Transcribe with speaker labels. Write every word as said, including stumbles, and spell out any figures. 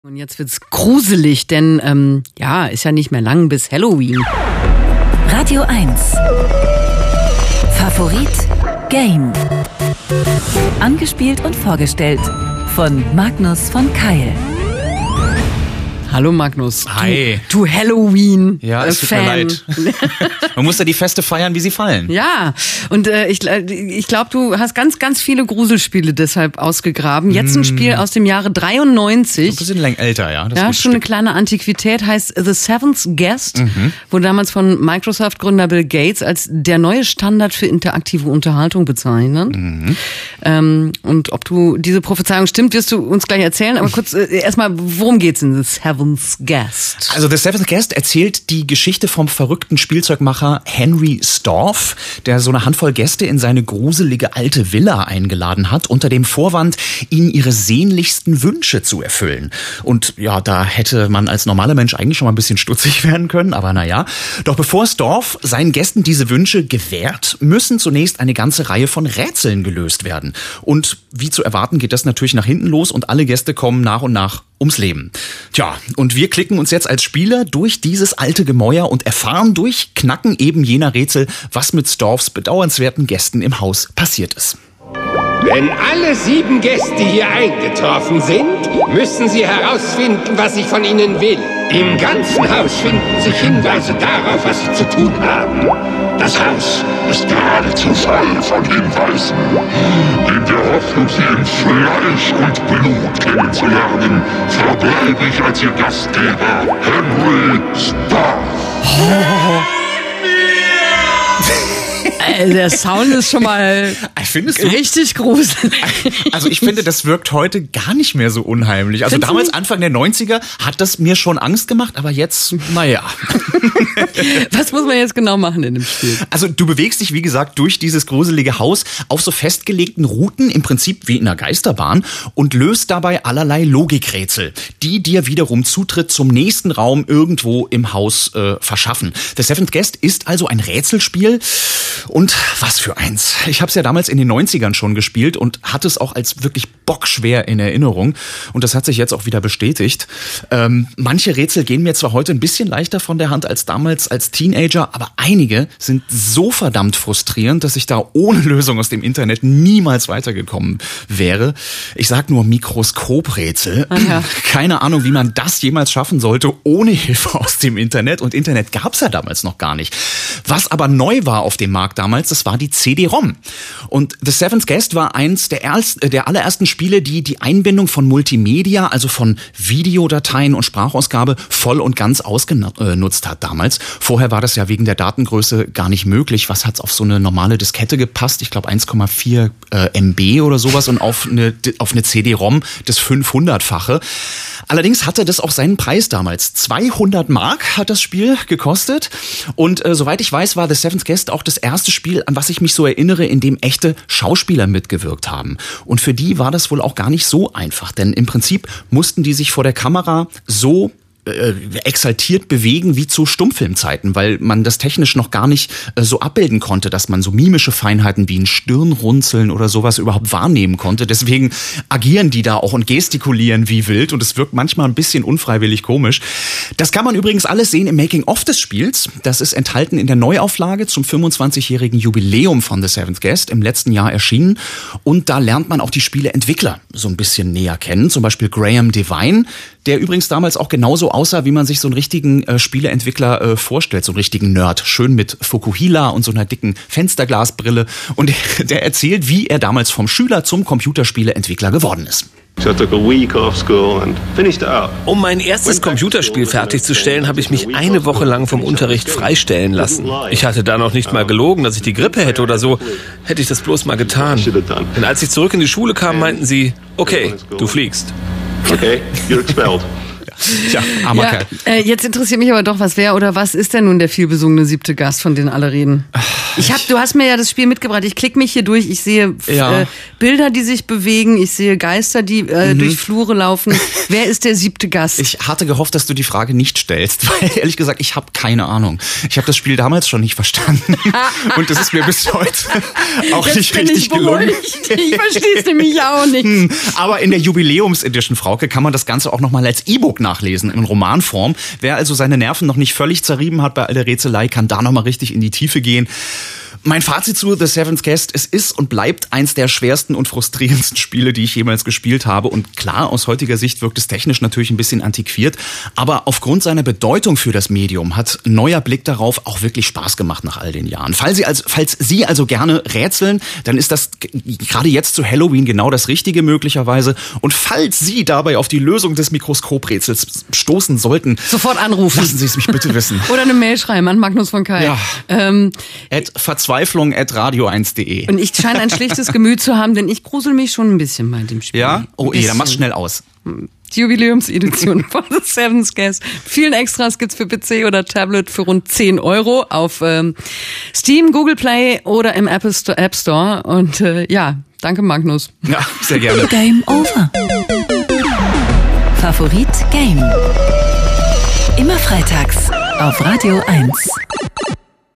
Speaker 1: Und jetzt wird's gruselig, denn ähm, ja, ist ja nicht mehr lang bis Halloween.
Speaker 2: Radio eins. Favorit Game. Angespielt und vorgestellt von Magnus von Keil.
Speaker 1: Hallo Magnus.
Speaker 3: Hi.
Speaker 1: Du, du Halloween.
Speaker 3: Ja, es
Speaker 1: äh,
Speaker 3: tut
Speaker 1: Fan.
Speaker 3: mir leid. Man muss ja die Feste feiern, wie sie fallen.
Speaker 1: Ja, und äh, ich, ich glaube, du hast ganz, ganz viele Gruselspiele deshalb ausgegraben. Jetzt ein Spiel aus dem Jahre dreiundneunzig.
Speaker 3: Ein bisschen länger älter, ja. Das
Speaker 1: Ja,
Speaker 3: ist
Speaker 1: schon eine
Speaker 3: Stück.
Speaker 1: kleine Antiquität, heißt The Seventh Guest,
Speaker 3: Mhm.
Speaker 1: wurde damals von Microsoft-Gründer Bill Gates als der neue Standard für interaktive Unterhaltung bezeichnet.
Speaker 3: Mhm.
Speaker 1: Ähm, und ob du diese Prophezeiung stimmt, wirst du uns gleich erzählen. Aber kurz äh, erstmal, worum geht's in The Seventh Guest?
Speaker 3: Also The Seventh Guest erzählt die Geschichte vom verrückten Spielzeugmacher Henry Storff, der so eine Handvoll Gäste in seine gruselige alte Villa eingeladen hat, unter dem Vorwand, ihnen ihre sehnlichsten Wünsche zu erfüllen. Und ja, da hätte man als normaler Mensch eigentlich schon mal ein bisschen stutzig werden können, aber naja. Doch bevor Storff seinen Gästen diese Wünsche gewährt, müssen zunächst eine ganze Reihe von Rätseln gelöst werden. Und wie zu erwarten, geht das natürlich nach hinten los und alle Gäste kommen nach und nach ums Leben. Tja, und wir klicken uns jetzt als Spieler durch dieses alte Gemäuer und erfahren durch Knacken eben jener Rätsel, was mit Storffs bedauernswerten Gästen im Haus passiert ist.
Speaker 4: Wenn alle sieben Gäste hier eingetroffen sind, müssen sie herausfinden, was ich von ihnen will. Im ganzen Haus finden sich Hinweise darauf, was sie zu tun haben.
Speaker 5: Das Haus ist geradezu voll von Hinweisen. In der Hoffnung, sie in Fleisch und Blut kennenzulernen, verbleibe ich als ihr Gastgeber Henry Storff.
Speaker 1: Äh, der Sound ist schon mal
Speaker 3: Findest du?
Speaker 1: richtig gruselig.
Speaker 3: Also ich finde, das wirkt heute gar nicht mehr so unheimlich. Also
Speaker 1: Findest du
Speaker 3: damals,
Speaker 1: nicht?
Speaker 3: Anfang der neunziger, hat das mir schon Angst gemacht, aber jetzt, naja.
Speaker 1: Was muss man jetzt genau machen in dem Spiel?
Speaker 3: Also du bewegst dich, wie gesagt, durch dieses gruselige Haus auf so festgelegten Routen, im Prinzip wie in einer Geisterbahn, und löst dabei allerlei Logikrätsel, die dir wiederum Zutritt zum nächsten Raum irgendwo im Haus äh, verschaffen. The Seventh Guest ist also ein Rätselspiel. Und was für eins. Ich habe es ja damals in den neunzigern schon gespielt und hatte es auch als wirklich bockschwer in Erinnerung. Und das hat sich jetzt auch wieder bestätigt. Ähm, manche Rätsel gehen mir zwar heute ein bisschen leichter von der Hand als damals als Teenager, aber einige sind so verdammt frustrierend, dass ich da ohne Lösung aus dem Internet niemals weitergekommen wäre. Ich sag nur Mikroskoprätsel.
Speaker 1: Ah, ja.
Speaker 3: Keine Ahnung, wie man das jemals schaffen sollte ohne Hilfe aus dem Internet. Und Internet gab's ja damals noch gar nicht. Was aber neu war auf dem Markt damals, das war die C D-ROM. Und The Seventh Guest war eins der, erst, der allerersten Spiele, die die Einbindung von Multimedia, also von Videodateien und Sprachausgabe, voll und ganz ausgenutzt hat damals. Vorher war das ja wegen der Datengröße gar nicht möglich. Was hat's auf so eine normale Diskette gepasst? Ich glaube eins Komma vier äh, Megabyte oder sowas und auf eine, auf eine C D-ROM das fünfhundertfache. Allerdings hatte das auch seinen Preis damals. zweihundert Mark hat das Spiel gekostet. Und äh, soweit ich weiß, war The Seventh Guest auch das erste Spiel, an was ich mich so erinnere, in dem echte Schauspieler mitgewirkt haben. Und für die war das wohl auch gar nicht so einfach. Denn im Prinzip mussten die sich vor der Kamera so äh, exaltiert bewegen wie zu Stummfilmzeiten, weil man das technisch noch gar nicht äh, so abbilden konnte, dass man so mimische Feinheiten wie ein Stirnrunzeln oder sowas überhaupt wahrnehmen konnte. Deswegen agieren die da auch und gestikulieren wie wild und es wirkt manchmal ein bisschen unfreiwillig komisch. Das kann man übrigens alles sehen im Making-of des Spiels. Das ist enthalten in der Neuauflage zum fünfundzwanzigjährigen Jubiläum von The Seventh Guest, im letzten Jahr erschienen. Und da lernt man auch die Spieleentwickler so ein bisschen näher kennen. Zum Beispiel Graham Devine, der übrigens damals auch genauso aussah, wie man sich so einen richtigen äh, Spieleentwickler äh, vorstellt, so einen richtigen Nerd. Schön mit Fukuhila und so einer dicken Fensterglasbrille. Und der, der erzählt, wie er damals vom Schüler zum Computerspieleentwickler geworden ist.
Speaker 6: Um mein erstes Computerspiel fertigzustellen, habe ich mich eine Woche lang vom Unterricht freistellen lassen. Ich hatte da noch nicht mal gelogen, dass ich die Grippe hätte oder so. Hätte ich das bloß mal getan. Denn als ich zurück in die Schule kam, meinten sie, okay, du fliegst.
Speaker 5: Okay, you're expelled.
Speaker 3: Tja, armer
Speaker 1: Ja,
Speaker 3: Kerl.
Speaker 1: äh, jetzt interessiert mich aber doch, was wer oder was ist denn nun der vielbesungene siebte Gast, von dem alle reden? Ich hab, du hast mir ja das Spiel mitgebracht. Ich klicke mich hier durch. Ich sehe
Speaker 3: Ja.
Speaker 1: äh, Bilder, die sich bewegen. Ich sehe Geister, die äh, mhm. durch Flure laufen. Wer ist der siebte Gast?
Speaker 3: Ich hatte gehofft, dass du die Frage nicht stellst, weil ehrlich gesagt, ich habe keine Ahnung. Ich habe das Spiel damals schon nicht verstanden und das ist mir bis heute auch
Speaker 1: Jetzt
Speaker 3: nicht
Speaker 1: bin
Speaker 3: richtig
Speaker 1: ich gelungen. Ich verstehe es nämlich auch nicht.
Speaker 3: Aber in der Jubiläums-Edition, Frauke, kann man das Ganze auch nochmal als E-Book nachlesen, in Romanform. Wer also seine Nerven noch nicht völlig zerrieben hat bei all der Rätselei, kann da nochmal richtig in die Tiefe gehen. Mein Fazit zu The Seventh Guest: Es ist und bleibt eins der schwersten und frustrierendsten Spiele, die ich jemals gespielt habe. Und klar, aus heutiger Sicht wirkt es technisch natürlich ein bisschen antiquiert. Aber aufgrund seiner Bedeutung für das Medium hat neuer Blick darauf auch wirklich Spaß gemacht nach all den Jahren. Falls Sie also, falls Sie also gerne rätseln, dann ist das gerade jetzt zu Halloween genau das Richtige möglicherweise. Und falls Sie dabei auf die Lösung des Mikroskoprätsels stoßen sollten,
Speaker 1: sofort anrufen.
Speaker 3: Lassen Sie es mich bitte wissen.
Speaker 1: Oder eine Mail schreiben an Magnus von Keil.
Speaker 3: Ja.
Speaker 1: Ähm,
Speaker 3: At Verzweiflung at radio eins punkt de.
Speaker 1: Und ich scheine ein schlichtes Gemüt zu haben, denn ich grusel mich schon ein bisschen bei dem Spiel.
Speaker 3: Ja? Oh eh, dann mach's schnell aus.
Speaker 1: Die Jubiläumsedition von The Seventh Guest. Vielen Extras gibt's für P C oder Tablet für rund zehn Euro auf ähm, Steam, Google Play oder im Apple Store, App Store. Und äh, ja, danke Magnus.
Speaker 3: Ja, sehr gerne.
Speaker 2: Game over. Favorit Game. Immer freitags auf Radio eins.